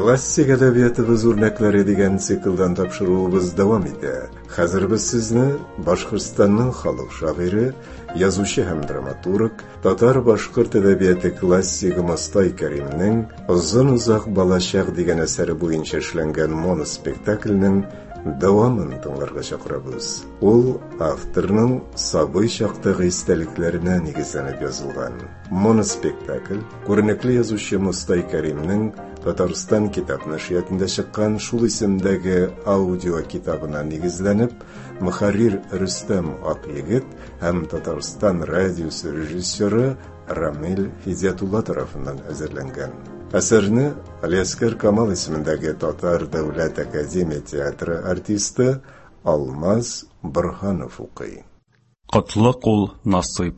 Klassik edebiyatımız örnekleri degan sikldan topşıruğumuz devam ede. Hazır biz sizni Başkırstanның халық şairi, yazıcı hem dramaturg, Tatar Başkırt edebiyatı klassigi Mustay Karimning Uzun-uzaq balashaq degan eseri boyunca ishlangan monospektaklning davomini tinglarga chaqiramiz. Ul avtorning sabiy chaqdagi istaliklarini negizlanib yozilgan. Monospektakl ko'rnekli yozuvchi Mustay Karimning Tatariston kitob nashriyatida chiqqan shul ismdagi audio kitobina negizlanib, muharrir Rustam Oqyigit ham Tatariston radiosi rejissyori Ramil Fizyatullah tarafından hazırlangan. Asarni Alyaskar Kamal ismidagi Tatar Davlat Akademiya teatri artisti Almaz Burhanov o'qiy. Qutlug ul Nasib.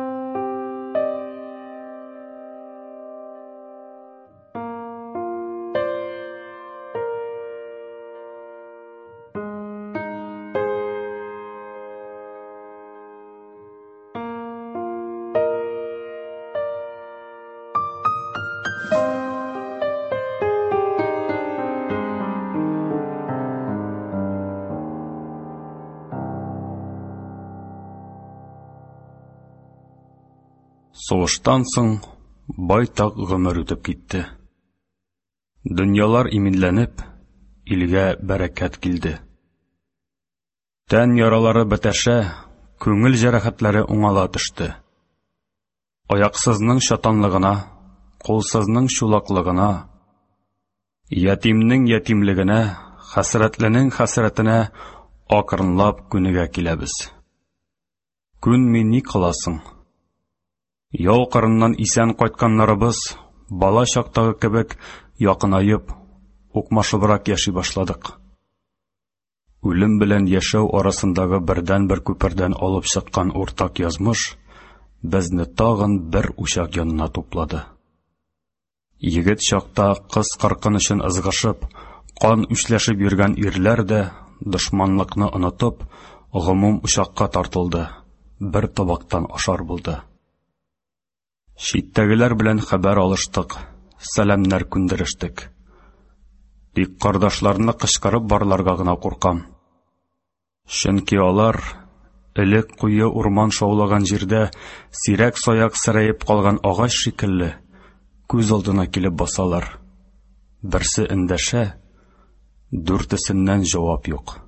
Соғыштан соң байтақ ғұмыр өтіп кетті. Дүниялар иминләнеп, илгә бәрәкәт килде. Тән яралары бітәшә, көңіл жарақатлары оңала төште. Аяқсызның шатанлығына, қолсызның шулақлығына, ятимнің ятимлігіне, хәсрәтленің хәсрәтенә ақырынлап күнегә киләбез. Күн мен ни қыласың? Ял кырыннан исән кайтканнарыбыз бала чактагы кебек якынайып, укмашыбрак яши башладык. Үлем белән яшәү арасындагы бердән-бер күпердән алып чыккан уртак язмыш безне тагын бер учак янына туплады. Егет чакта кыз кыркынышын ызгышып, кан үчләшеп йөргән ирләр дә дошманлыкны онытып, гомум учакка тартылды, бер табактан ашар булды. Шиттәгеләр белән хәбәр алыштык, сәламнәр күндерештек. Тик кардашларны кычкырып барларга гына куркам. Чөнки алар элек куе урман шаулаган җирдә сирәк саяк сырайып калган агач шикелле күз алдына килеп басалар. Берсе эндәшә, дүртесеннән җавап юк.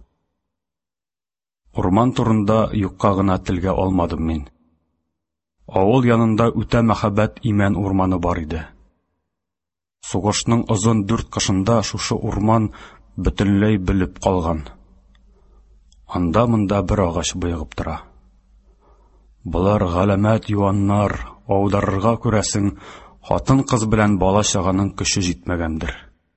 Урман турында юкка гына телгә алмадым мин. Авыл янында үтә мәхәббәт имән урманы бар иде. Сугышның озын 4 кышында шушы урман бөтенләй белеп калган. Анда-монда бер агач быйгып тора. Булар галәмәт юаннар, аударырга күрәсең, хатын-кыз белән бала-чаганың көче җитмәгәндер.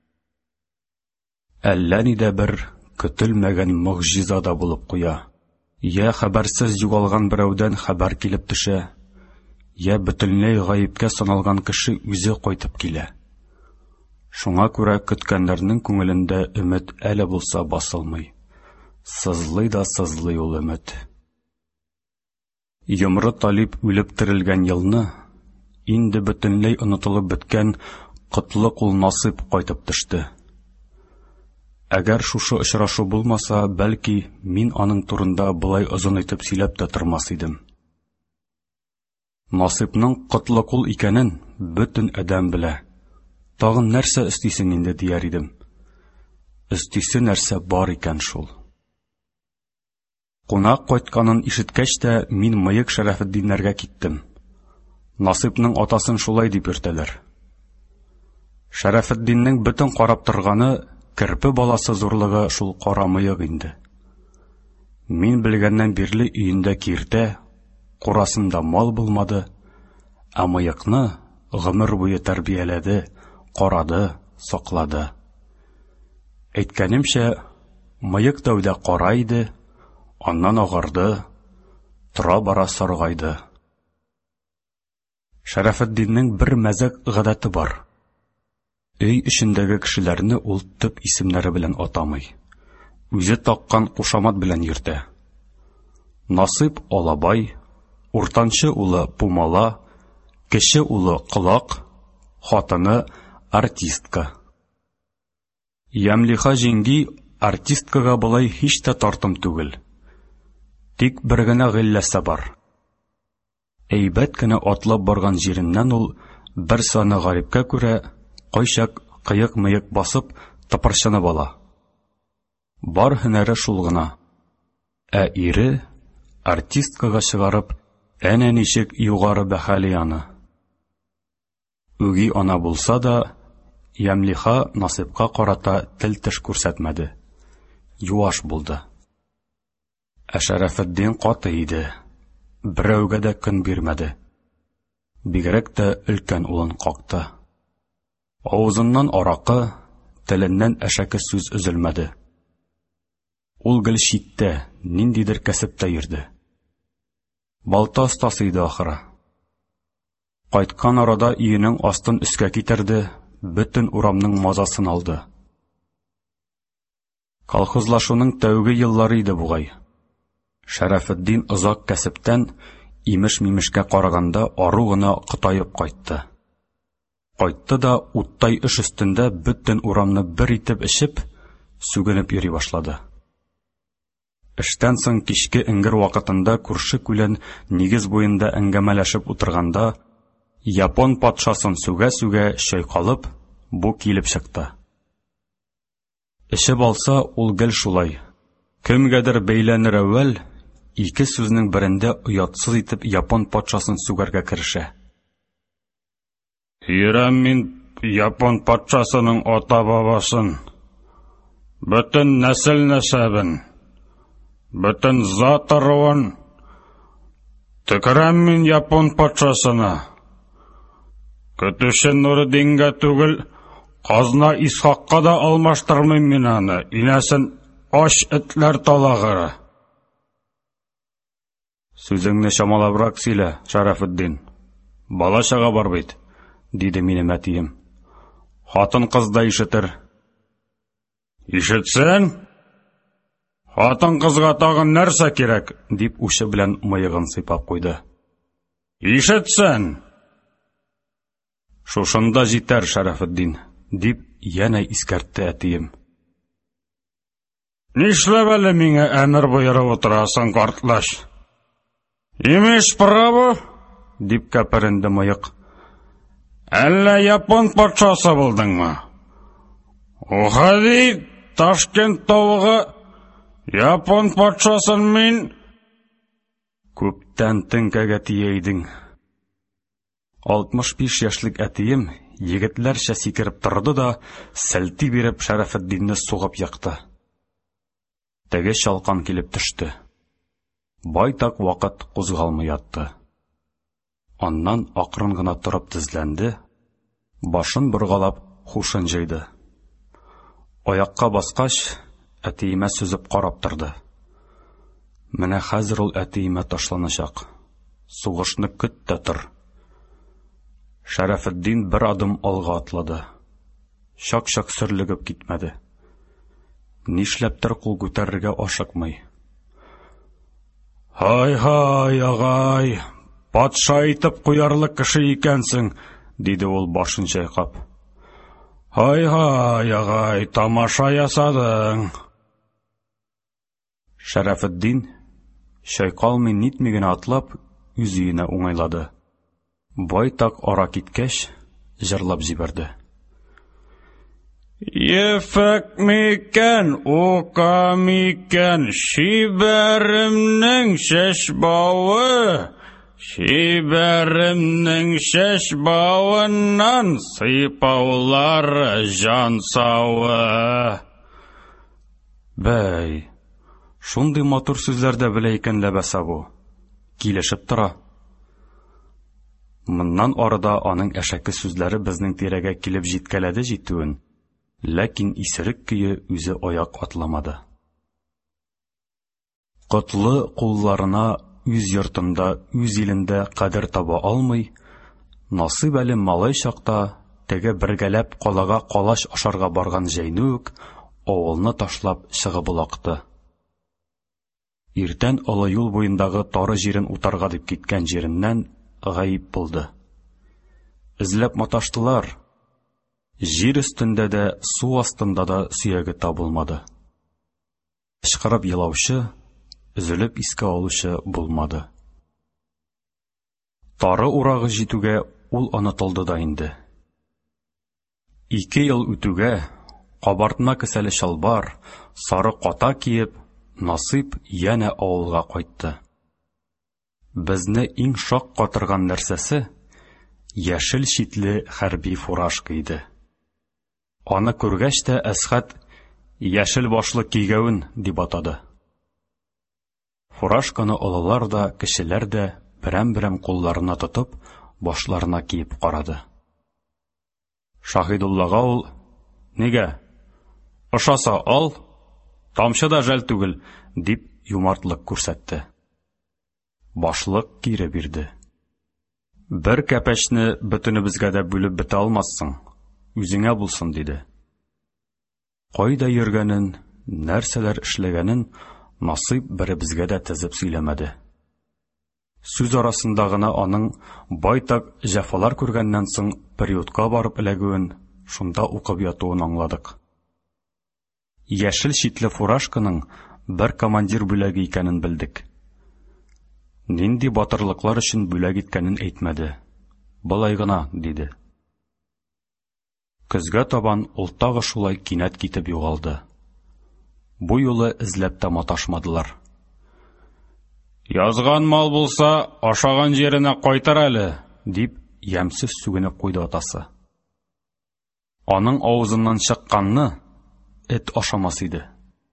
Әллә нидә бер көтелмәгән мөгъҗизада булып куя. Я хәбәрсез югалган берәүдән хәбәр килеп төшә, я бөтенләй гаепкә саналган кеше үзе кайтып килә. Шуңа күрә көткәннәрнең күңелендә өмет әле булса басылмый. Сызлый да сызлый ул өмет. Йомры Талип үлеп терелгән елны, инде бөтенләй онытылып беткән Котлык ул Насып кайтып төште. Әгәр шушы очрашу булмаса, бәлки мин аның турында былай озын итеп сөйләп тә тормас идем. Насыпның Котлык ул икәнен бөтен адәм белә. Тагын нәрсә өстисең инде дияр идем. Өстисе нәрсә бар икән шул. Кунак кайтканын ишеткәч тә мин Мыек Шәрәфетдиннәргә киттем. Насыпның атасын шулай дип йөртәләр. Шәрәфетдиннең бөтен карап торганы Кірпі баласы зурлыгы шул кара мыек инде. Мин белгәннән бирле өендә киртә, курасында мал булмады, ә мыекны гомер буе тәрбияләде, карады, саклады. Әйткәнемчә, мыек тәүдә кара иде, аннан агарды, тора бара саргайды. Шәрәфетдиннең бер мәзәк гадәте бар. Өй эчендәге кешеләрне ул төп исемнәре белән атамый. Үзе таккан кушамат белән йөртә. Насып Алабай, уртанчы улы Пумала, кече улы Кылак, хатыны артистка. Ямлиха җиңги артисткага болай һич тә тартым түгел. Тик бер генә гыйләсе бар. Әйбәт кенә атлап барган җиреннән ул бер саны гарипкә күрә кайчак кыек-мыек басып тыпырчынып ала. Бар һөнәре шул гына. Ә ире артисткага чыгарып, әнә ничек югары бәһале аны. Үги ана булса да, Ямлиха Насыйпка карата тел-теш күрсәтмәде. Юаш булды. Ә Шәрәфетдин каты иде. Берәүгә дә көн бирмәде. Бигрәк тә өлкән улын какты. Авызыннан аракы, теленнән әшәке сүз өзелмәде. Ул гел читтә, ниндидер кәсептә йөрде. Балта остасы иде ахыры. Кайткан арада өенең астын өскә китерде, бөтен урамның мазасын алды. Колхозлашуның тәүге еллары иде бугай. Шәрәфетдин озак кәсептән имеш-мимешкә караганда ару гына кытаеп кайтты. Кайтты да уттай эш өстендә бөтен урамны бер итеп эчеп, сүгенеп йөри башлады. Эштән соң кичке иңгер вакытында күрше-күлән нигез буенда әңгәмәләшеп утырганда, Япон патшасын сүгә-сүгә чайкалып, бу килеп чыкты. Эше балса, ул гел шулай. Кемгәдер бәйләнер әүвәл, ике сүзнең берендә оятсыз итеп Япон патшасын сүгәргә керешә. Йөрәм мин Япон патшасының ата-бабасын, бөтен нәсел-нәсәбен, бөтен зат-ырыуын, төкерәм мин Япон патшасына. Көтүше Нуриддингә түгел, казна Исхакка да алмаштырмыйм мин аны, инәсен аш этләр талагыры. Сүзеңне чамалабрак сөйлә, Шәрәфетдин. Бала-чага бар бит, диде минем әтием. Хатын-кыз да ишетер. Ишетсен? Хатын-кызга тагын нәрсә кирәк? Дип ушы белән мыегын сыйпап куйды. Ишетсен? Шушында җитәр, Шәрәфетдин, дип янә искәртте әтием. Нишләп әле миңа әмер боерып утырасың, картлаш? Имеш правы, дип кәперенде мыек. Әллә Япон патшасы булдыңмы? Уходи, Ташкент тавыгы, Япон патшасын мин... Күптән теңкәгә тия идең. 65 яшьлек әтием егетләрчә сикереп торды да, сәлти биреп Шәрәфетдинне сугып якты. Теге чалкан килеп төште. Байтак вакыт кузгалмый ятты. Аннан акрын гына торып тезләнде, башын боргалап хушын җыйды. Аякка баскач, әтиемә сүзеп карап торды. Менә хәзер ул әтиемә ташланачак. Сугышны көт тә тор. Шәрәфетдин бер адым алга атлады. Шак-шак сөрлегеп китмәде. Нишләптер кул күтәрергә ашыкмый. Һай-һай, агай, патша итеп куярлык кеше икәнсең, диде ул башын чайкап. Һай-һай, агай, тамаша ясадың. Шәрәфетдин чайкалмый нитми генә атлап үз өенә уңайлады. Байтак ара киткәч, җырлап җибәрде. Ефәк микән, ука микән, шибәремнең шәш бавы, шибәремнең шәш бавыннан сыйпаулар җан савы. Бәй, шундый матур сүзләрдә белә икән ләбәсә бу. Килешеп тора. Моннан арада аның әшәке сүзләре безнең тирәгә килеп җиткәләде җитүен, ләкин исерек көе үзе аяк атламады. Котлы кулларына үз йортында, үз илендә кадер таба алмый, Насыйп әле малай чакта теге бергәләп калага калач ашарга барган җәйнүк авылны ташлап чыгып булакты. Иртән олы юл буендагы тары җирен утарга дип киткән җиреннән гаип булды. Эзләп маташтылар. Җир өстендә дә, су астында да сөяге табылмады. Ышкырып елаучы, өзелеп искә алучы булмады. Тары урагы җитүгә ул онытылды да инде. 2 ел үтүгә, кабартма кесәле чалбар, сары ката киеп, Насыйп янә авылга кайтты. Безне иң шак катырган нәрсәсе яшел читле хәрби фуражка иде. Аны күргәч тә Әсхәт яшел башлы кигәвен дип атады. Фуражканы олылар да, кешеләр дә берәм-берәм кулларына тотып, башларына киеп карады. Шаһидуллага ул: "Нигә? Ошаса ал, тамчы да жәл түгел", дип юмартлык күрсәтте. Башлык кире бирде. "Бер кәпәчне бөтенебезгә дә бүлеп бетә алмассың, үзеңә булсын", диде. Кайда йөргәнен, нәрсәләр эшләгәнен Насыйп беребезгә дә тезеп сөйләмәде. Сүз арасында гына аның байтак җәфалар күргәннән соң приютка барып эләгүен, шунда укып ятуын аңладык. Яшел читле фуражканың бер командир бүләге икәнен белдек. Нинди батырлыклар өчен бүләк иткәнен әйтмәде. Былай гына, диде. Көзгә табан ул тагы шулай кинәт китеп югалды. Бу юлы эзләп тә маташмадылар. "Язган мал булса, ашаган җиренә кайтар әле", дип ямьсез сүгенеп куйды атасы. Аның авызыннан чыкканны эт ашамас иде.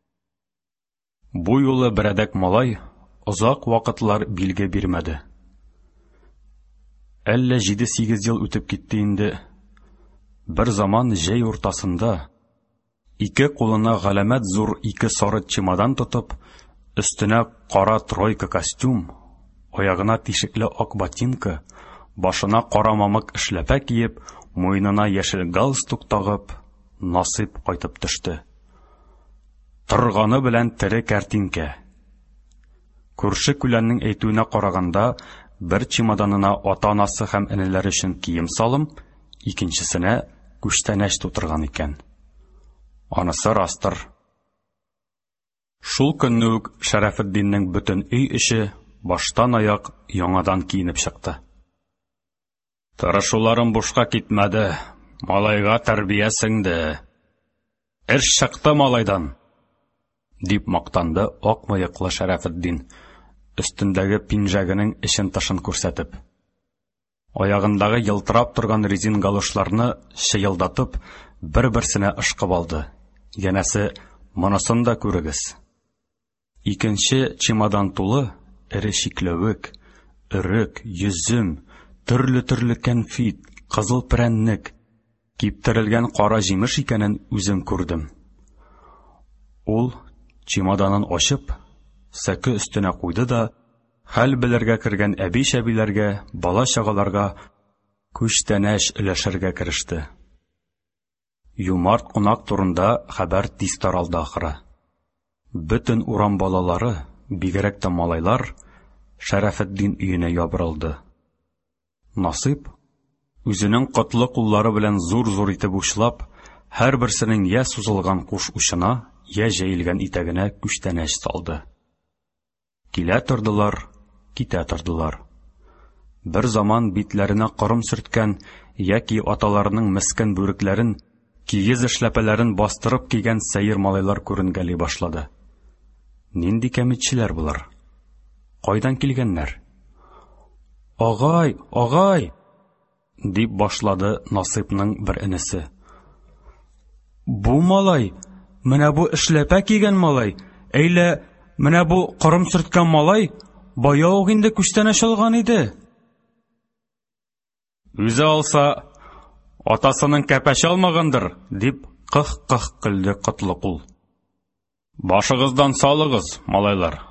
Бу юлы берәдәк малай озак вакытлар билге бирмәде. Әллә 7-8 ел үтеп китте инде. Бер заман җәй уртасында 2 кулына галәмәт зур 2 сары чемодан тотып, өстенә кара тройка костюм, аягына тишекле ак ботинка, башына кара мамык эшләпә киеп, муенына яшел галстук тагып, Насыйп кайтып төште. Торганы белән тере картинка. Күрше-күләннең әйтүенә караганда, бер чемоданына ата-анасы һәм энеләре өчен кием салым, икенчесенә күчтәнәч тутырган икән. Анысы растыр. Шул көнне үк Шәрәфетдиннең бөтен өй эше баштан аяк яңадан киенеп чыкты. "Тырышуларым бушка китмәде, малайга тәрбия сеңде. Эш чыкты малайдан", дип мактанды ак мыеклы Шәрәфетдин, өстендәге пинжәгенең эчен-тышын күрсәтеп. Аягындагы йылтырап торган резин галошларны чыелдатып, бер-берсенә ышкып алды. Янәсе, монысын да күрегез. Икенче чемодан тулы эре шикләвек, өрек, йөзем, төрле-төрле кәнфит, кызыл прәннек, киптерелгән кара җимеш икәнен үзем күрдем. Ул чемоданын ачып, сәке өстенә куйды да, хәл белергә кергән әби-шәбиләргә, бала-чагаларга күчтәнәч өләшергә кереште. Юмарт кунак турында хәбәр тиз таралды ахыры. Бөтен урам балалары, бигрәк тә малайлар, Шәрәфетдин өенә ябырылды. Насыйп үзенең кытлы куллары белән зур-зур итеп учлап, һәрберсенең я сузылган куш учына, я җәелгән итәгенә күчтәнәч салды. Килә тордылар, китә тордылар. Бер заман битләренә корым сөрткән яки аталарының мескен бүрекләрен, кигез эшләпәләрен бастырып кигән сәер малайлар күренгәли башлады. Нинди кәмитчеләр булар? Кайдан килгәннәр? "Агай, агай!" дип башлады Насыйпның бер энесе. "Бу малай, менә бу эшләпә кигән малай, әйлә, менә бу корым сөрткән малай, бая ук инде күчтәнәч алган иде." "Үзе алса, атасының кәпәче алмагандыр", дип кых-кых көлде Котлыкул. "Башыгыздан салыгыз, малайлар."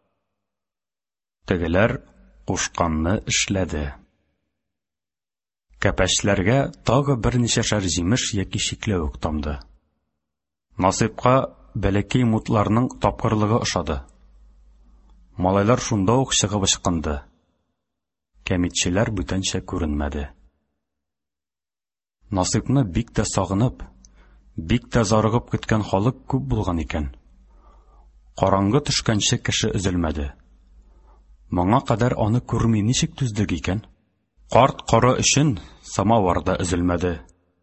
Тегеләр кушканны эшләде. Кәпәчләргә тагы берничә шәр җимеш яки шикләвек тамды. Насыйпка бәләкәй мутларның тапкырлыгы ошады. Малайлар шунда ук чыгып ычкынды. Кәмитчеләр бүтәнчә күренмәде. Насыйпны бик тә сагынып, бик тә зарыгып көткән халык күп булган икән. Караңгы төшкәнче кеше өзелмәде. Моңа кадәр аны күрми ничек түздек икән? Карт кары өчен самавар да өзелмәде.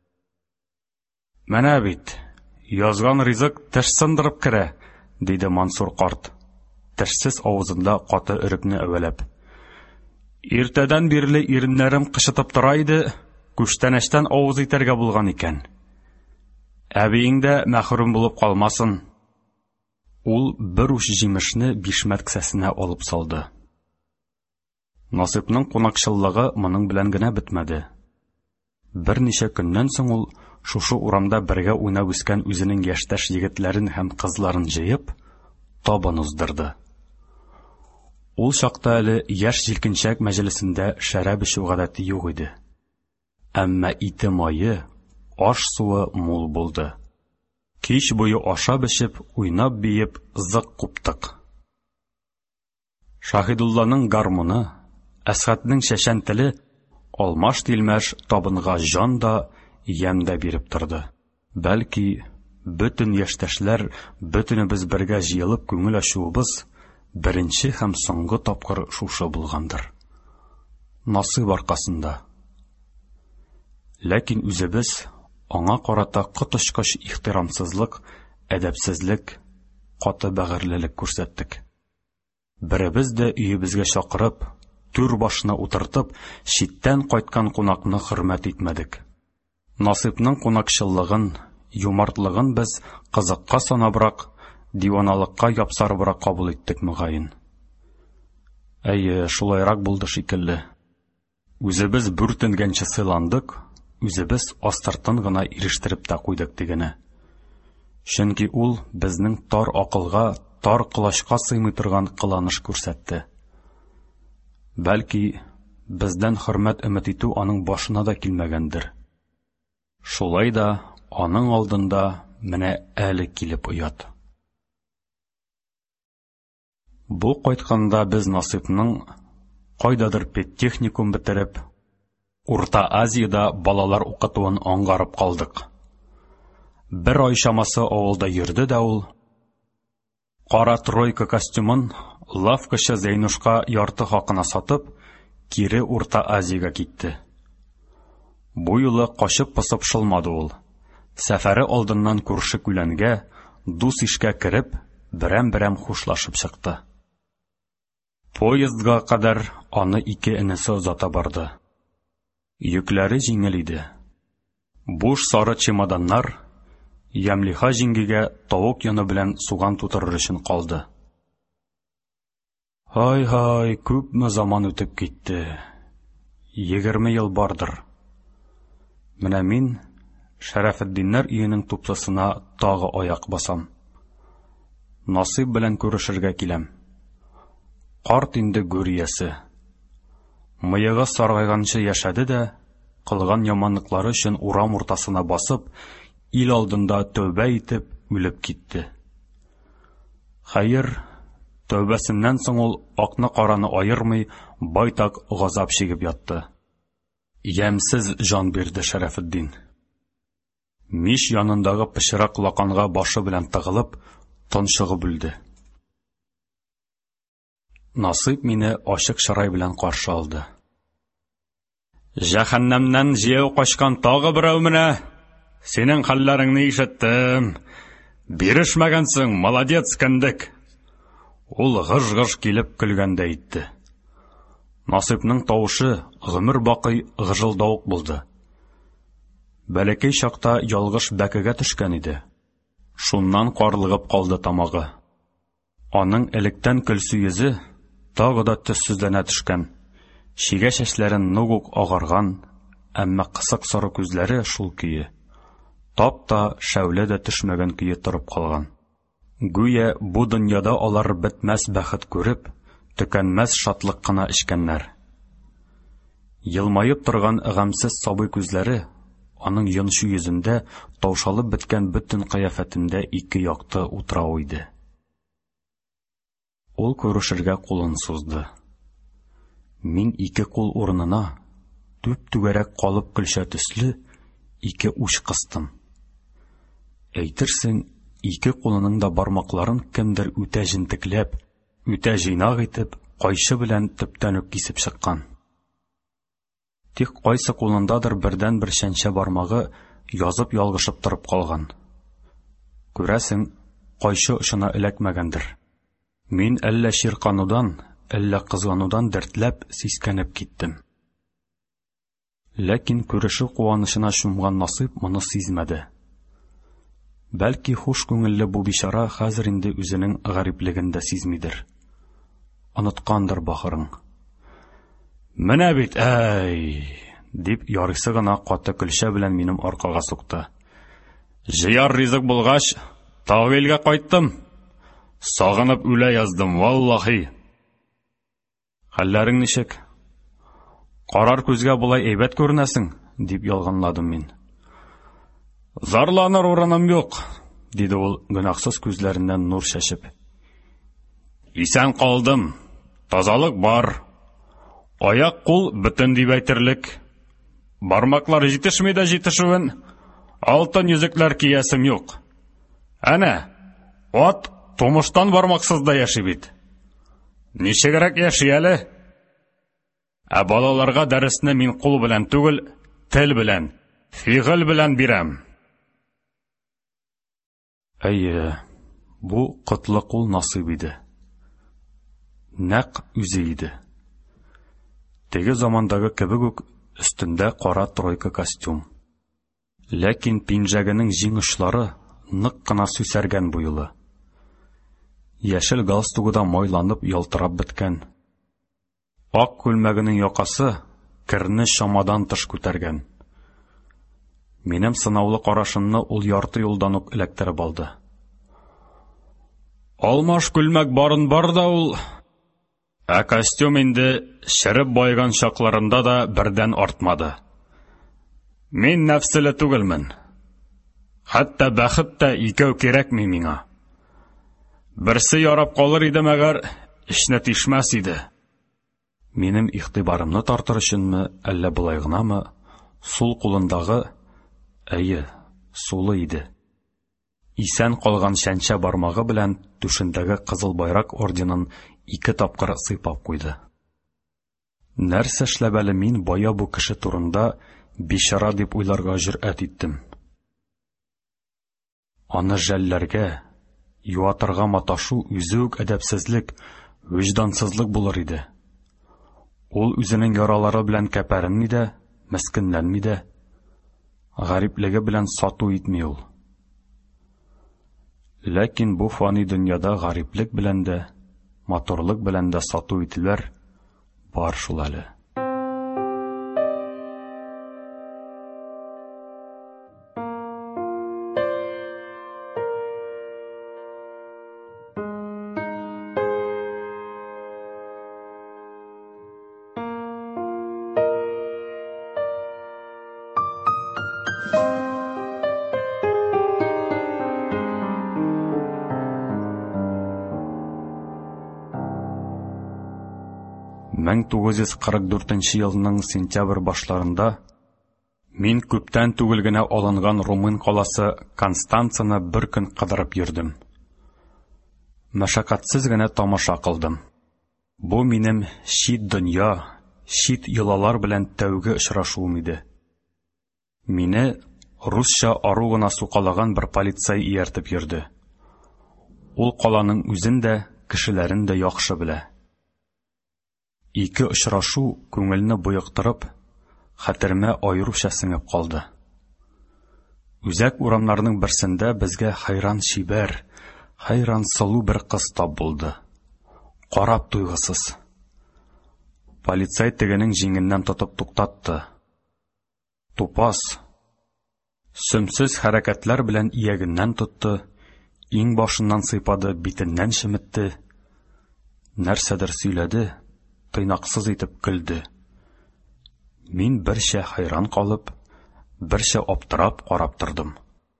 Менә бит, язган ризык теш сындырып керә, диде Мансур карт, тешсез авызында каты өрекне әвәләп. Иртәдән бирле иреннәрем кышытып тора иде, күчтәнәштән авыз итәргә булган икән. Әбиең дә мәхрүм булып калмасын. Ул бер уч җимешне бишмәт кесәсенә алып салды. Насыйпның кунакчыллыгы моның белән генә бетмәде. Берничә көннән соң ул шушы урамда бергә уйнап үскән үзенең яшьтәш егетләрен һәм кызларын җыеп, табын уздырды. Ул чакта әле яшь җилкенчәк мәҗлесендә шәраб эчү гадәте юк иде. Әмма ите майы, аш суы мул булды. Кич буе ашап эчеп, уйнап биеп, зык куптык. Шаһидулланың гармуны, Әсхәтнең шәшән теле алмаш-тилмәш табынга җан да, ям да биреп торды. Бәлки, бөтен яшьтәшләр, бөтенебез бергә җыелып күңел ачуыбыз беренче һәм соңгы тапкыр шушы булгандыр. Насыйп аркасында. Ләкин үзебез аңа карата коточкыч ихтирамсызлык, әдәпсезлек, каты бәгырьлелек күрсәттек. Беребез дә өебезгә чакырып, түр башына утыртып, читтән кайткан кунакны хөрмәт итмәдек. Насыйпның кунакчыллыгын, юмартлыгын без кызыкка санабрак, диваналыкка япсарыбрак кабул иттек мөгаен. Әйе, шулайрак булды шикелле. Үзебез бүртенгәнче сыйландык, үзебез астыртын гына ирештереп тә куйдык дигәне. Чөнки ул безнең тар акылга, тар кылачка сыймый торган кыланыш күрсәтте. Бәлки, бездән хөрмәт өмет итү аның башына да килмәгәндер. Шулай да аның алдында менә әле килеп оят. Бу кайтканда без Насыйпның кайдадыр педтехникум бетереп, Урта Азиядә балалар укытуын аңгарып калдык. Бер ай чамасы авылда йөрде дә ул, кара тройка костюмын лавкачы Зәйнушка ярты хакына сатып, кире Урта Азиягә китте. Бу юлы качып-посып шылмады ул. Сәфәре алдыннан күрше күләнгә, дус ишкә кереп, берәм-берәм хушлашып чыкты. Поездга кадәр аны ике энесе озата барды. Йөкләре җиңел иде. Буш сары чемоданнар Ямлиха җиңгигә тавык яны белән суган тутырыр өчен калды. Ай-һай, күпме заман үтеп китте. 20 ел бардыр. Менә мин Шәрәфетдиннәр өенең тупсасына тагы аяк басам. Насыйп белән күрешергә киләм. Карт инде гүриясе. Мыегы саргайганчы яшәде дә, кылган яманлыклары өчен урам уртасына басып, ил алдында тәүбә итеп үлеп китте. Хәер, тәүбәсеннән соң ул акны-караны аермый, байтак газап чигеп ятты. Ямсыз жан бирде Шәрәфетдин. Миш янындагы пычрак лаканга башы белән тыгылып, тончыгып үлде. Насыйп мине ачык чырай белән каршы алды. Җәһәннәмнән җәяү качкан тагы берәү менә. Синең хәлләреңне ишеттем. Бирешмәгәнсең, молодец кендек. Ул гыж-гыж килеп көлгәндә итте. Насыйпның тавышы гомер бакый гыжылдавык булды. Бәләкәй чакта ялгыш бәкегә төшкән иде. Шуннан карлыгып калды тамагы. Аның электән көлсү йөзе тагы да төссезләнә төшкән. Шигә чәчләрен нугук агарган, әмма кысык сары күзләре шул көе. Тапта шәүлә дә төшмәгән көе торып калган. Гүя бу дөньяда алар бетмәс бәхет күреп, төкәнмәс шатлык кына эчкәннәр. Йылмайып торган гамсыз сабый күзләре аның йончу йөзендә, таушалып беткән бөтен кыяфәтендә ике якты утрау иде. Ул күрешергә кулын сузды. Мин ике кул урынына, түп-түгәрәк калып көлшә төсле, ике уч кыстым. Әйтерсең, ике кулының да бармакларын кемдер үтә җентекләп, үтә җыйнак итеп, кайчы белән төптән үк кисеп чыккан. Тик кайсы кулындадыр бердән-бер шәнчә бармагы язып ялгышып торып калган. Күрәсең, кайчы очына эләкмәгәндер. Мин әллә чирканудан, әллә кызганудан дәртләп, сискәнеп киттем. Ләкин күрешү куанышына чумган Насыйп моны сизмәде. Бәлки хуш күңелле бу бичара хәзер инде үзенең гариплеген дә сизмидер. Оныткандыр бахырың. Менә бит, дип ярыйсы гына каты көлшә белән минем аркага сукты. Җыяр ризык булгач, Тагылга кайттым. Сагынып үлә яздым, валлаһи. Хәлләрең ничек? Карар күзгә булай әйбәт күренәсең, дип ялганладым мин. Зарланыр урыным юк, диде ул гөнаһсыз күзләреннән нур шәшеп. Исән калдым, тазалык бар. Аяк-кул бөтен дип әйтерлек. Бармаклар җитешми дә җитешүен, алтын йөзекләр киясем юк. Әнә, ат тумыштан бармаксыз да яши бит. Ничегрәк яши әле? Ә балаларга дәресне мин кул белән түгел, тел белән, фигыль белән бирәм. Әйе, бу кытлы кул Насыйп иде. Нәкъ үзе иде. Теге замандагы кебек үк өстендә кара тройка костюм. Ләкин пинжәгенең җиң очлары нык кына сүсәргән буйлы. Яшел галстугы да майланып ялтырап беткән. Ак күлмәгенең якасы керне шамадан тыш күтәргән. Минем сынаулы карашымны ул ярты юлдан ук эләктереп алды. Алмаш күлмәк барын бар да ул, ә костюм инде шәреп байган шакларында да бердән артмады. Мин нәфселе түгелмен. Хәтта бәхет тә икәү кирәкми миңа. Берсе ярап калыр иде мәгәр, эшне тишмәс иде. Минем игътибарымны тартыр өченме, әллә булай гынамы, сул кулындагы, әйе, сулы иде. Исән калган шәнчә бармагы белән түшендәге кызыл байрак орденын 2 тапкыр сыйпап куйды. Нәрсә эшләп әле мин бая бу кеше турында бичара дип уйларга җөрьәт иттем. Аны жәлләргә, юатырга маташу үзе үк әдәпсезлек, вөҗдансызлык булыр иде. Ул үзенең яралары белән кәпәренми дә, мескенләнми дә, гариплеге белән сату итми ул. Ләкин бу фани дөньяда гариплек белән дә, матурлык белән дә сату ителәр бар шул әле. Мен 1944 елның сентябрь башларында мин күптән түгел генә алынган румын каласы Констанцаны бер көн кыдырып йөрдем. Мәшәкатьсез генә тамаша кылдым. Бу минем шит дөнья, шит йолалар белән тәүге очрашуым иде. Мине русча ару гына сукалаган бер полицай ияртеп йөрде. Ул каланың үзен дә, кешеләрен дә яхшы белә. Ике очрашу күңелне буйыктырып, хәтеремә аеруча сеңеп калды. Үзәк урамнарның берсендә безгә хайран шибәр, хайран сылу бер кыз тап булды. Карап туйгысыз. Полицай тегенең җиңеннән тотып туктатты. Тупас, сөмсез хәрәкәтләр белән иягеннән тотты, иң башыннан сыйпады, битеннән шиметте. Нәрсәдер сөйләде, тыйнаксыз итеп көлде. Мин берчә хайран калып, берчә аптырап карап тордым.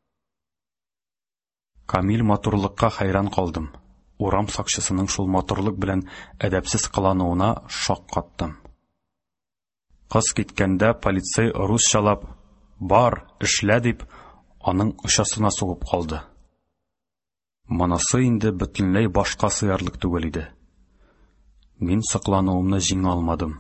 Камил матурлыкка хайран калдым. Урам сакчысының шул матурлык белән әдәпсез кылануына шак каттым. Кыз киткәндә полицай русчалап, бар, эшлә дип, аның очасына сугып калды. Монысы инде бөтенләй башка сыярлык түгел иде. Мин саклануымны җиңә алмадым.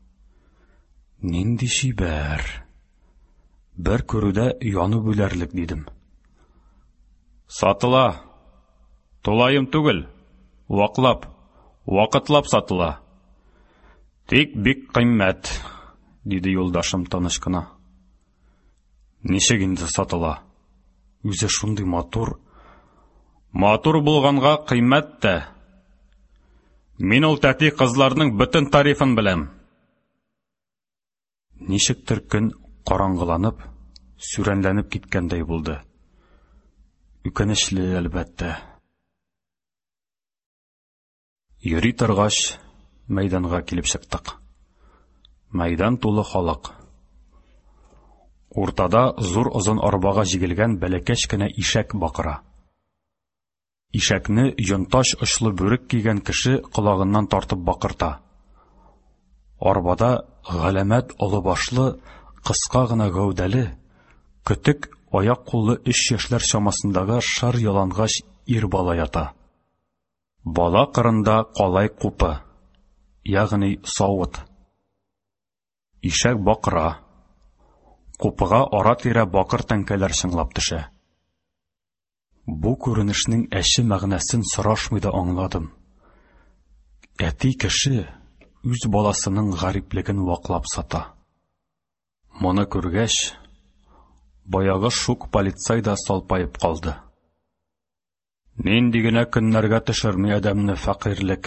Нинди шибәр. Бер күрүдә янып үләрлек дидем. Сатыла. Тулаем түгел. Ваклап, вакытлап сатыла. Тик бик кыйммәт, диде юлдашым таныш кына. Ничек инде сатыла? Үзе шундый матур. Матур булганга кыйммәт тә. Мин ул тәти кызларның бөтен тарифын беләм. Ничектер көн караңгыланып, сүрәнләнеп киткәндәй булды. Үкенечле, әлбәттә. Йөри торгач, мәйданга килеп чыктык. Мәйдан тулы халык. Уртада зур озын арбага җигелгән бәләкәч кенә ишәк бакыра. Ишәкне йонташ очлы бүрек кигән кеше колагыннан тартып бакырта. Арбада галәмәт олы башлы, кыска гына гәүдәле, көтек аяк-куллы 3 яшьләр чамасындагы шар ялангач ир бала ята. Бала кырында калай купы, ягъни савыт. Ишәк бакыра. Купыга ара-тирә бакыр тәңкәләр чыңлап төшә. Бу күренешнең әче мәгънәсен сорашмый да аңладым. Әти кеше үз баласының гариплеген ваклап сата. Моны күргәч, баягы шук полицай да салпайып калды. Нинди генә көннәргә төшерми адәмне фәкыйрлек.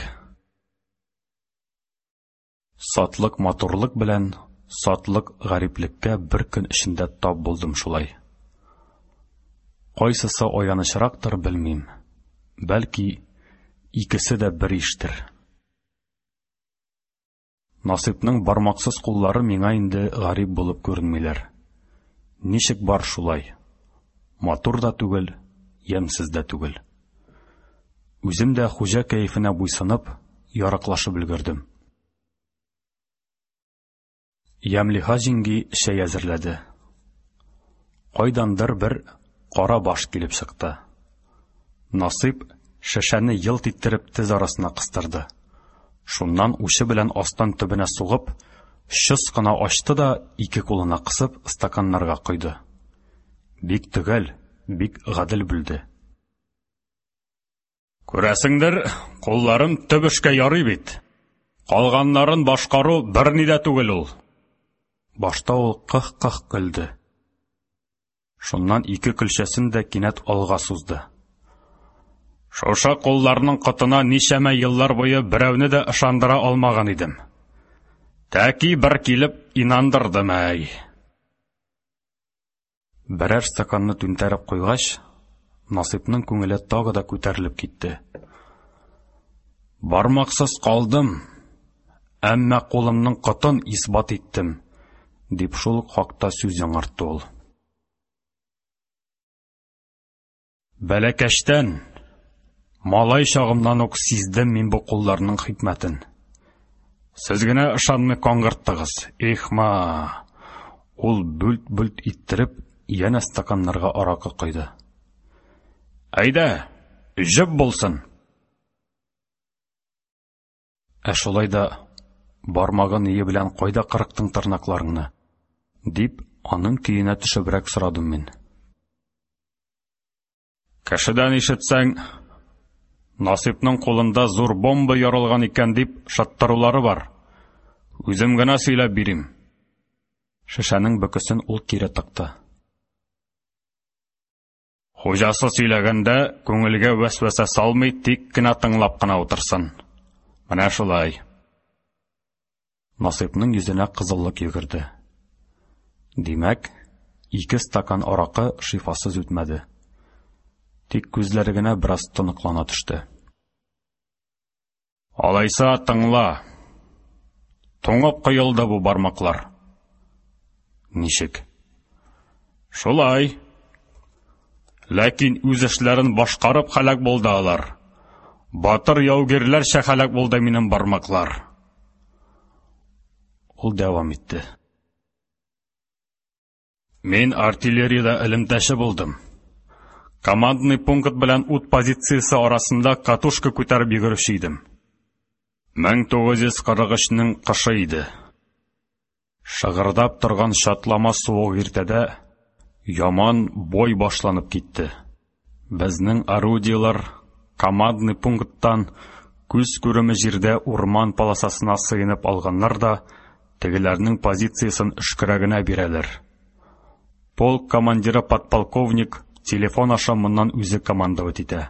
Сатлык матурлык белән сатлык гариплеккә бер көн эчендә тап булдым шулай. Кайсысы аянычрактыр белмим. Бәлки, икесе дә бер иштер. Насыйпның бармаксыз куллары миңа инде гарип булып күренмиләр. Ничек бар шулай? Матур да түгел, ямсыз да түгел. Үзем дә хуҗа кәефенә буйсынып, ярыклашып өлгердем. Ямлиха җиңги чәй әзерләде. Кайдандыр бер кара баш килеп чыкты. Насыйп шешәне йылт иттереп тез арасына кыстырды. Шуннан учы белән астан төбенә сугып, чыс кына ачты да 2 кулына кысып стаканнарга койды. Бик төгәл, бик гадел бүлде. Күрәсеңдер, кулларым төп эшкә ярый бит. Калганнарын башкару берни дә түгел ул. Башта ул кых-кых көлде. Шуннан 2 көлшәсен дә кинәт алга сузды. Шуша кулларның кытына ничәмә еллар буе берәүне дә ышандыра алмаган идем. Тәки бер килеп инандырдым әй. Берәр стаканны түнтәреп куйгач, Насыйпның күңеле тагы да күтәрелеп китте. Бармаксыз калдым, әмма кулымның кытын исбат иттем, дип шул хакта сүз яңартты ул. Бәләкәштән, малай чагымнан ук сиздем мин бу кулларның хикмәтен. Сез генә ышанмый каңгырттыгыз. Ихма! Ул бүлт-бүлт иттереп, янә стаканнарга аракы койды. Әйдә, җеп булсын. Шулай да бармагын ие белән кайда кырыктың тырнакларыңны, дип аның көенә төшебрәк сорадым мин. Кешедән ишетсәң, Насыйпның кулында зур бомба ярылган икән дип шаттырулары бар. Үзем генә сөйләп бирим. Шешәнең бөкесен ул кире тыкты. Хуҗасы сөйләгәндә күңелгә вәсвәсә салмый, тик кенә тыңлап кына утырсын. Менә шулай. Насыйпның йөзенә кызыллык йөгерде. Димәк, 2 стакан аракы шифасыз үтмәде. Тик күзләре генә бераз тоныклана төште. Алайса тыңла. Тоңып кыелды бу бармаклар. Ничек? Шулай. Ләкин үз эшләрен башкарып халак булды алар. Батыр яугирләрчә халак булды минем бармаклар. Ул дәвам итте. Мин артиллерияда элемтәше булдым. Командный пункт белән ут позициясе арасында катушка күтәреп йөгерүче идем. 1943-нең кышы иде. Шыгырдап торган шатлама суык иртәдә яман бой башланып китте. Безнең орудиялар командный пункттан күз күреме җирдә урман полосасына сыенып алганнар да тегеләрнең позициясын эшкәрәгенә бирәләр. Полк командиры подполковник телефон аша моннан үзе командовать итә.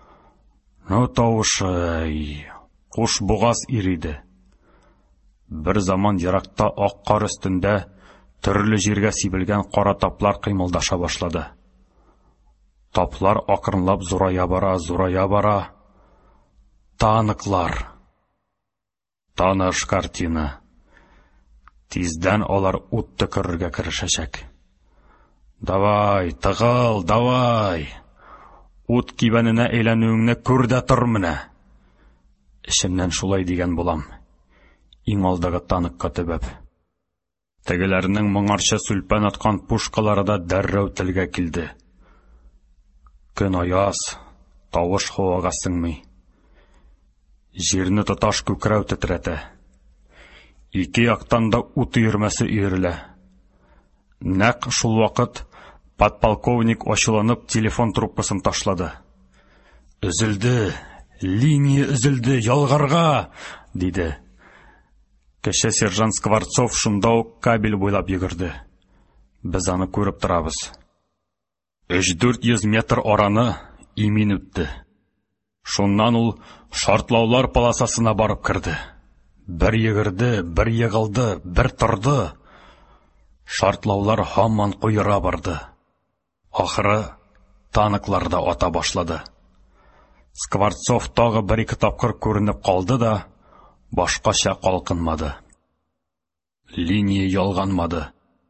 Ну тавышы, куш бугаз ириде. Бер заман еракта ак кар өстендә төрле җиргә сибелгән кара таплар кыймылдаша башлады. Таплар акрынлап зурая бара. Танклар. Таныш картина. Тиздән алар ут төкерергә керешәчәк. Давай, тыгыл, давай. Ут кибәненә әйләнүеңне күр дә тор менә. Эшемнән шулай дигән булам. Иң алдагы таныкка төбәп. Тегеләрнең моңарча сүлпән аткан пушкалары да дәррәү телгә килде. Көн аяз, тавыш һавага сеңми. Җирне тоташ күкрәү тетрәтә. Ике яктан да ут өермәсе өерелә. Нәкъ шул вакыт подполковник ачуланып телефон трубкасын ташлады. Өзелде, линия өзелде, ялгарга, диде. Кеше сержант Скворцов шунда ук кабель буйлап йөгерде. Без аны күреп торабыз. 300-400 метр араны имин үтте. Шуннан ул шартлаулар полосасына барып кирде. Бер йөгерде, бер йыгылды, бер торды. Шартлаулар һаман куера барды. Ахыры танклар да ата башлады. Скворцов тагы бер-ике тапкыр күренеп калды да башкача калкынмады. Линия ялганмады.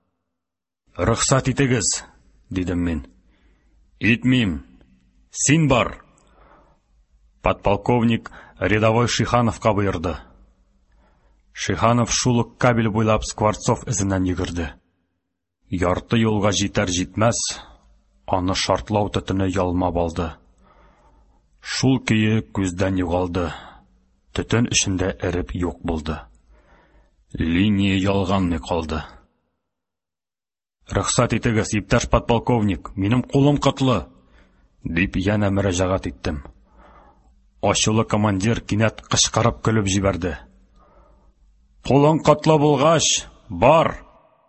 Рөхсәт итегез, дидем мин. Итмим. Син бар. Подполковник рядовой Шихановка боерды. Шиханов шулык кабель буйлап Скворцов эзеннән йөгерде. Ярты юлга җитәр-җитмәс, аны шартлау төтене ялмап алды. Шул көе күздән югалды. Төтен эчендә эреп юк булды. Линия ялганмый калды. Рөхсәт итегез, иптәш подполковник, минем кулым кытлы, дип янә мөрәҗәгать иттем. Ачулы командир кинәт кычкырып көлеп җибәрде. Кулың кытлы булгач, бар.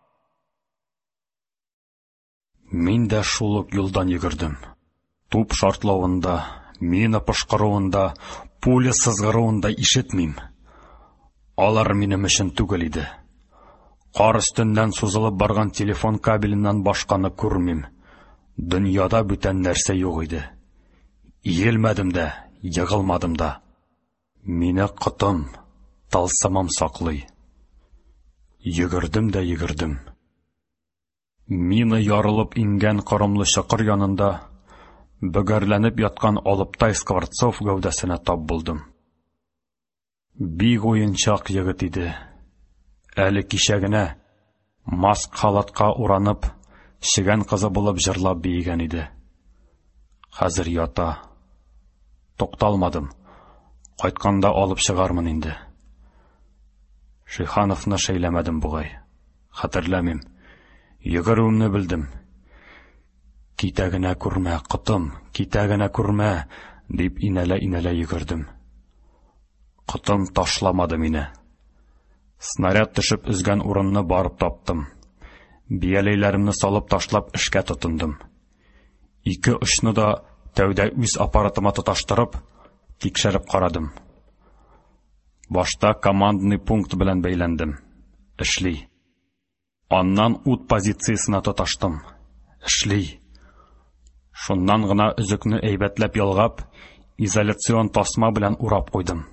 Мин дә шул ук юлдан йөгердем. Туп шартлавында, мина пышкыруында, пуля сызгыруында ишетмим. Алар минем өчен түгел иде. Кар өстеннән сузылып барган телефон кабеленнән башканы күрмим. Дөньяда бүтән нәрсә юк иде. Иелмәдем дә, йыгылмадым да. Мине кытым, талсамам саклый. Йөгердем дә йөгердем. Мина ярылып ингән корымлы чокыр янында бөгәрләнеп яткан алыптай Скворцов гәүдәсенә тап булдым. Бик уенчак егет иде. Әле кичә генә маск халатка уранып, чегән кызы булып җырлап биегән иде. Хәзер ята. Тукталмадым. Кайтканда алып чыгармын инде. Шихановны шәйләмәдем бугай. Хәтерләмим. Йөгерүемне белдем. Китәгенә күрмә, кытым, китәгенә күрмә, дип инәлә йөгердем. Кытым ташламады мине. Снаряд төшеп үзгән урынны барып таптым. Бияләйләремне салып ташлап эшкә тотындым. Ике очны да тәүдә үз аппаратыма тоташтырып, тикшереп карадым. Башта командный пункт белән бәйләндем. Эшли. Аннан ут позициясына тоташтым. Эшли. Шуннан гына өзекне әйбәтләп ялгап, изоляцион тасма белән урап куйдым.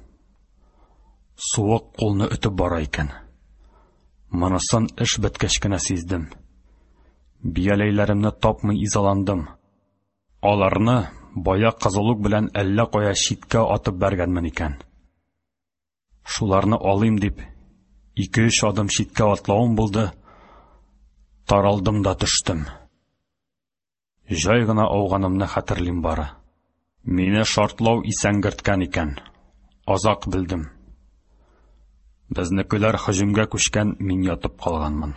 Суык кулны өтеп бара икән. Монысын эш беткәч кенә сиздем. Бияләйләремне тапмый изаландым. Аларны бая кызылык белән әллә кая читкә атып бәргәнмен икән. Шуларны алыйм дип, 2-3 адым читкә атлавым булды. таралдым да төштем. Җай гына ауганымны хәтерлим бары. Мине шартлау исәнгерткән икән. Азак белдем. Безнекеләр һөҗүмгә күчкән, мин ятып калганмын.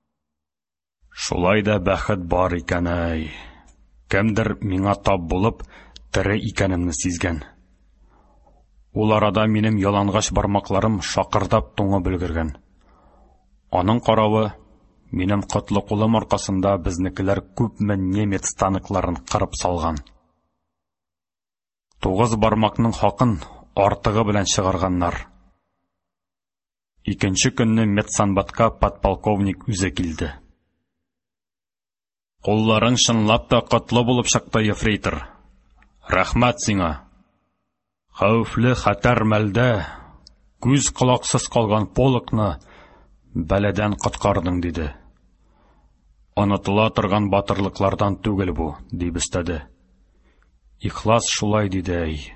Шулай да бәхет бар икән, әй. Кемдер миңа тап булып, тере икәнемне сизгән. Ул арада минем ялангач бармакларым шакырдап туңып өлгергән. Аның каравы, минем котлы кулым аркасында безнекеләр күпме немец танкларын кырып салган. 9 бармакның хакын артыгы белән чыгарганнар. Икенче көнне медсанбатка подполковник үзе килде. Кулларың чынлап та котлы булып чыкты, ефрейтор. Рәхмәт сиңа. Хәүфле хәтәр мәлдә күз колаксыз калган полкны бәләдән коткардың, диде. Онытыла торган батырлыклардан түгел бу, дип өстәде. Ихлас шулай, диде, әй.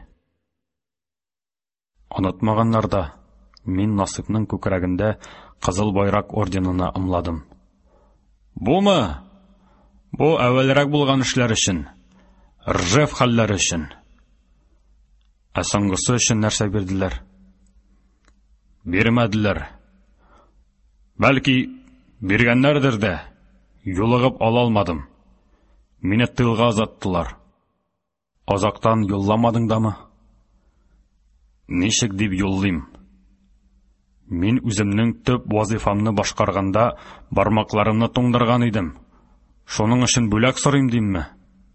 Онытмаганнар да, мин Насыйпның күкрәгендә кызыл байрак орденына ымладым. Бумы? Бу әвәлрәк булган эшләр өчен, Ржев хәлләре өчен. Ә соңгысы өчен нәрсә бирделәр? Бирмәделәр. Бәлки, биргәннәрдер дә, юлыгып ала алмадым. Мине тылга азаттылар. Азактан юлламадың дамы? Ничек дип юллыйм? Мин үземнең төп вазифамны башкарганда бармакларымны туңдырган идем. Шуның өчен бүләк сорыйм димме?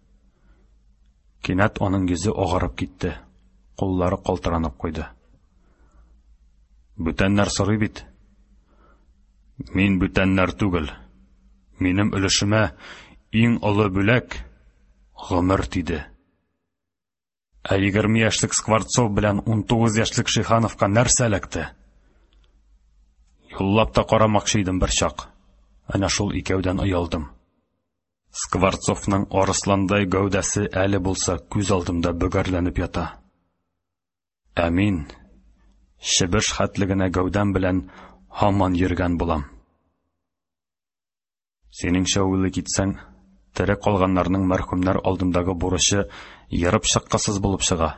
Кинәт аның йөзе агарып китте. Куллары калтыранып куйды. Бүтәннәр сорый бит. Мин бүтәннәр түгел. Минем өлешемә иң олы бүләк гомер тиде. Ә 20 яшьлек Скворцов белән 19 яшьлек Шихановка нәрсә эләкте? Юллап та карамакчы идем бер чак. Әнә шул икәүдән оялдым. Скворцовның арысландай гәүдәсе әле булса күз алдымда бөгәрләнеп ята. Ә мин чебеш хәтлегенә гәүдәм белән һаман йөргән булам. Синеңчә уйлый китсәң, тере калганнарның мәрхүмнәр алдындагы бурычы ярып чыккысыз булып чыга.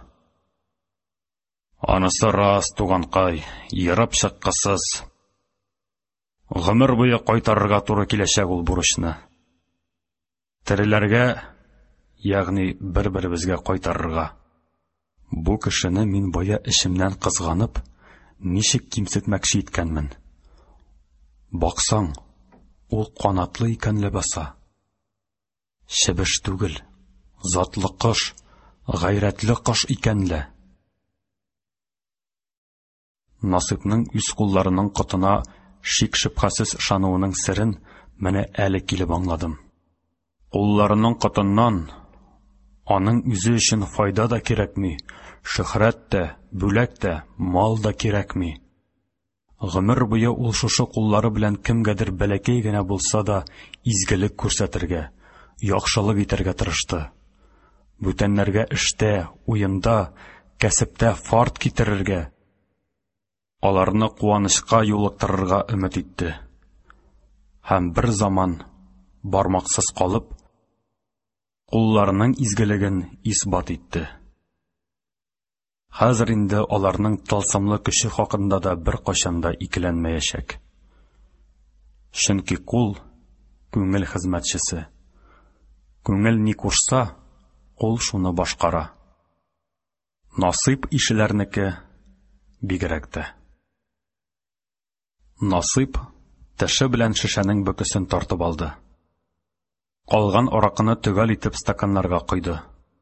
Анысы рас, туганкай, ярып чыккысыз. Гомер буе кайтарырга туры киләчәк ул бурычны. Тереләргә, ягъни бер-беребезгә кайтарырга. Бу кешене мин бая эшемнән кызганып, ничек кимсетмәкче иткәнмен. Баксаң, ул канатлы икән ләбаса. Чебеш түгел, затлы кош, гайрәтле кош икәнле. Насыйпның үз кулларының котына шик-шөбһәсез ышануының серен менә әле килеп аңладым. Кулларының котыннан аның үзе өчен файда да кирәкми, шөһрәт тә, бүләк тә, мал да кирәкми. Гомер буе ул шушы куллары белән кемгәдер бәләкәй генә булса да изгелек күрсәтергә, яхшылык итәргә тырышты. Бүтәннәргә эштә, уенда, кәсептә фарт китерергә, аларны куанычка юлыктырырга өмет итте. Һәм бер заман бармаксыз калып, кулларының изгелеген исбат итте. Хәзер инде аларның тылсымлы көче хакында да бер качанда икеләнмәячәк. Чөнки кул күңел хезмәтчесе. Күңел ни кушса, кул шуны башкара. Насыйп ишеләрнеке бигрәк тә. Насыйп теше белән шешәнең бөкесен тартып алды. Калган аракыны төгәл итеп стаканнарга койды.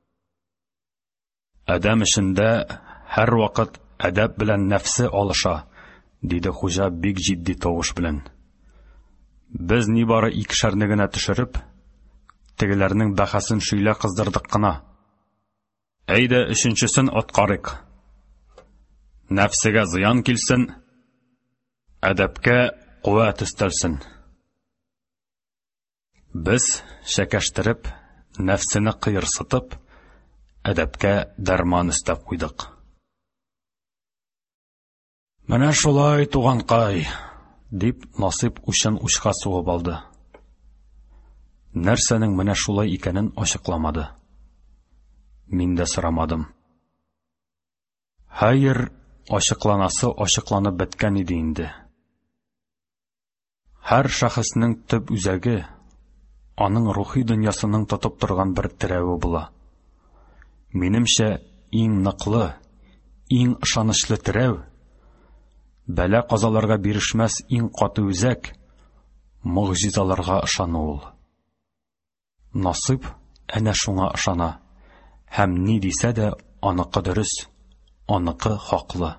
Адәм эшендә һәр вакыт әдәп белән нәфсе алыша, диде хуҗа бик җитди тавыш белән. Без ни бары икешәрне генә төшереп, тегеләрнең бәхәсен шөйлә кыздырдык кына. Әйдә өченчесен аткарык. Нәфсегә зыян килсен, әдәпкә куәт өстәлсен. Без шәкәштереп, нәфсене кыерсытып, әдәпкә дәрман өстәп куйдык. Менә шулай, туганкай, дип Насыйп учын учка сугып алды. Нәрсәнең менә шулай икәнен ачыкламады. Мин дә сорамадым. Хәер, ачыкланасы ачыкланып беткән иде инде. Һәр шәхеснең төп үзәге аның рухи дөньясының тотып торган бер терәве була. Минемчә, иң ныклы, иң ышанычлы терәв, бәла казаларга бирешмәс иң каты үзәк, могҗизаларга ышану ул. Насыйп әнә шуңа ышана, һәм ни дисә дә аныкы дөрес, аныкы хаклы.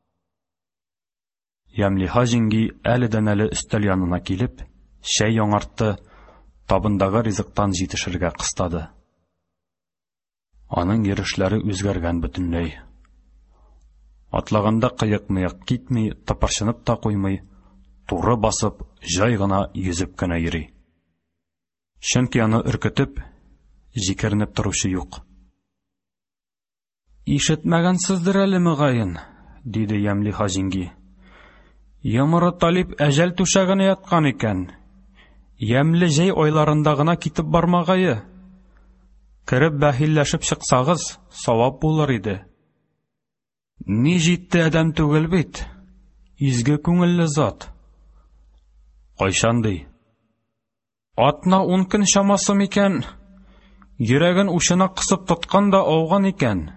Ямлиха җиңги әледән-әле өстәл янына килеп, чәй яңартты, табындагы ризыктан җитешергә кыстады. Аның йөрешләре үзгәргән бөтенләй. Атлаганда кыек-мыек китми, тыпырчынып та куймый, туры басып, җай гына йөзеп кенә йөри. Чөнки аны өркетеп, җикеренеп торучы юк. Ишетмәгәнсездер әле мөгаен, диде Ямлиха җиңги. Йомры Талип әҗәл түшәгенә яткан икән. Ямле җәй айларында гына китеп бармагае. Кереп бәхилләшеп чыксагыз, савап булыр иде. Ни җитте адәм түгел бит, изге күңелле зат. Кайчан ди? Атна 10 көн чамасы микән? Йөрәген учына кысып тоткан да ауган икән.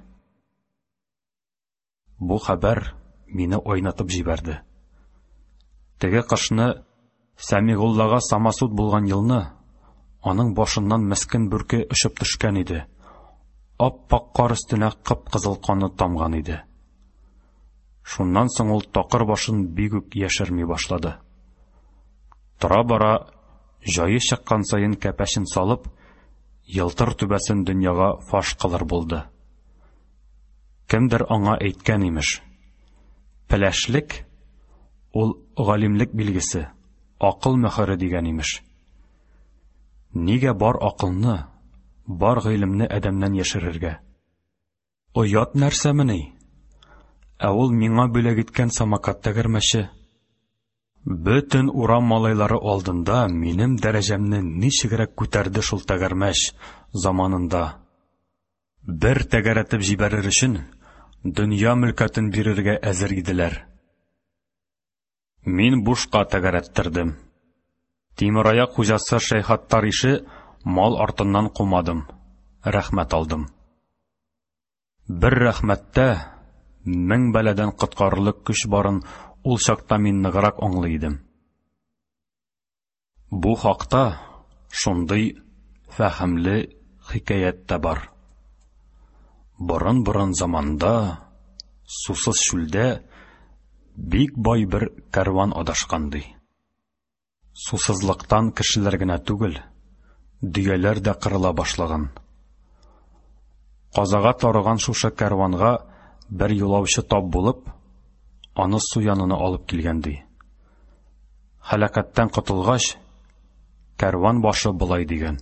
Бу хәбәр мине ойнатып җибәрде. Теге кышны Сәмигуллага самасут булган елны аның башыннан мескен бүрке очып төшкән иде. Ап-пак кар өстенә кып-кызыл каны тамган иде. Шуннан соң ул такыр башын бик үк яшерми башлады. Тора-бара, җае чыккан сайын кәпәшен салып, йылтыр түбәсен дөньяга фаш кылыр булды. Кемдер аңа әйткән имеш. Пеләшлек ул галимлек билгесе, акыл мөхәре дигән имеш. Нигә бар акылны, бар гыйлемне адәмнән яшерергә? Оят нәрсәмени? Ә ул миңа бүләк иткән самокат тәгәрмәче. Бөтен урам малайлары алдында минем дәрәҗәмне ничегрәк күтәрде шул тәгәрмәч заманында. Бер тәгәрәтеп җибәрер өчен дөнья мөлкәтен бирергә әзер иделәр. Мин бушка тәгәрәттердем. Тимераяк хуҗасы Шәйхаттар ише мал артыннан кумадым. Рәхмәт алдым. Бер рәхмәттә 1000 бәладән коткарырлык көч барын ул чакта мин ныграк аңлый идем. Бу хакта шундый фәһемле хикәят тә бар. Борын заманда, сусыз шүлдә, бик бай бер кәрван адашкан ди. Сусызлыктан кешеләр генә түгел, дөяләр дә кырыла башлаган. Казага тарыган шушы кәрванга бер юлаучы тап булып, аны су янына алып килгән ди. Хәлакәттән котылгач, кәрван башы булай дигән.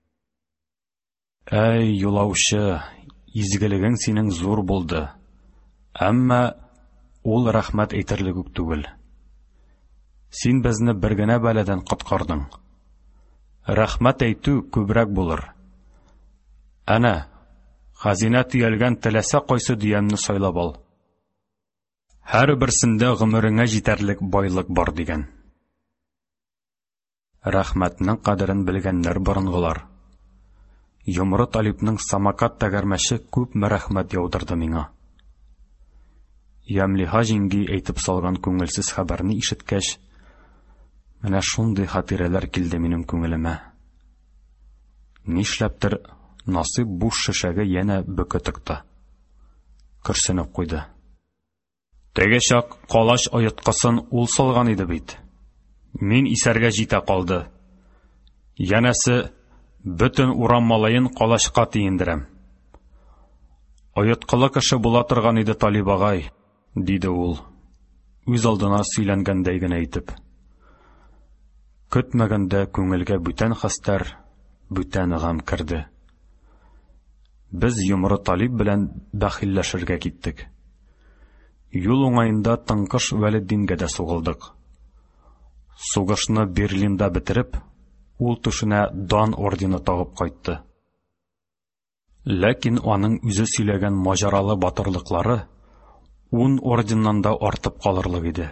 Әй, юлаучы, изгелегең синең зур булды. Әмма ул рәхмәт әйтерлек үк түгел. Син безне бер генә бәладән коткардың. Рәхмәт әйтү күбрәк булыр. Әнә, хазина төялгән теләсә кайсы дөямне сайлап ал. Һәр берсендә гомереңә җитәрлек байлык бар дигән. Рәхмәтнең кадерен белгәннәр борынгылар. Йомры Талипның самокат тәгәрмәче күп рәхмәт яудырды миңа. Ямлиха җиңги әйтеп салган күңелсез хәбәрне ишеткәч, менә шундый хатирәләр килде минем күңелемә. Нишләптер Насыйп буш шешәгә янә бөкә тыкты. Көрсенеп куйды. Теге чак калач ояткасын ул салган иде бит. Мин исәргә җитә калды. Янәсе бөтен урам малайын калачка тиендерәм. Ояткылы кеше була торган иде Талип агай, диде ул, үз алдына сөйләнгәндәй генә әйтеп. Көтмәгәндә күңелгә бүтән хәстәр, бүтән гам керде. Без Йомры Талип белән бәхилләшергә киттек. Юл уңаенда Тыңкыш Вәлетдингә дә сугылдык. Сугышны Берлинда бетереп, ул төшенә дан ордены тагып кайтты. Ләкин аның үзе сөйләгән маҗаралы батырлыклары 10 орденнан да артып калырлык иде.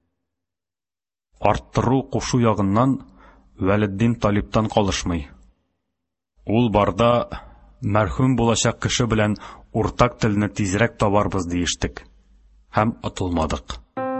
Арттыру кушу ягыннан Вәлетдин Талиптан калышмый. Ул барда мәрхүм булачак кеше белән уртак телне тизрәк табарбыз диештек һәм отылмадык.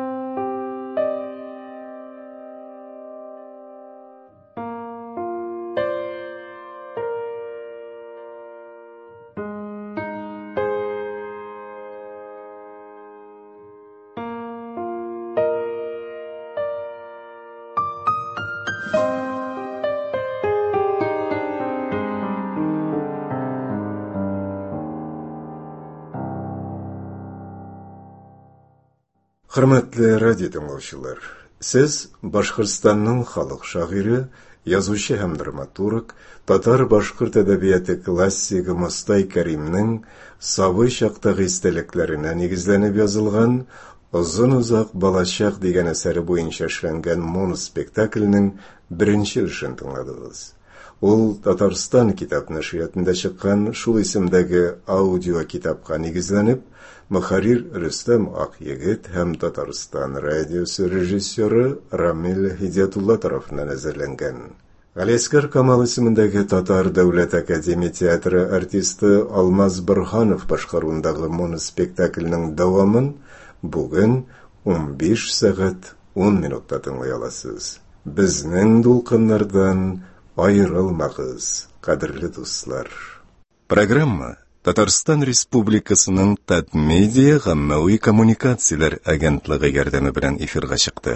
Хөрмәтле радио тыңлаучылар, сез Башкортстанның халык шагыйре, язучы һәм драматург, татар-башкорт әдәбияты классигы Мостай Кәримнең сабый чактагы истәлекләренә нигезләнеп язылган «Озын-узак балачак» дигән әсәре буенча эшләнгән моноспектакльнең беренче өлешен тыңладыгыз. Ул Татарстан китап нәшриятында чыккан шул исемдәге аудио китапка нигезләнеп, Мөхәррир Рөстәм Акъегет һәм Татарстан радиосы режиссеры Рамил Хидиятулла тарафыннан әзерләнгән. Галиәскәр Камал исемендәге Татар дәүләт академия театры артисты Алмаз Борһанов башкаруындагы моноспектакльнең дәвамын бүген 15 сәгать 10 минутта тыңлый аласыз. Безнең дулкыннардан аерылмагыз, кадерле дуслар. Программа Татарстан Республикасының Татмедиа гаммәви коммуникацияләр агентлыгы ярдәме белән эфирга чыкты.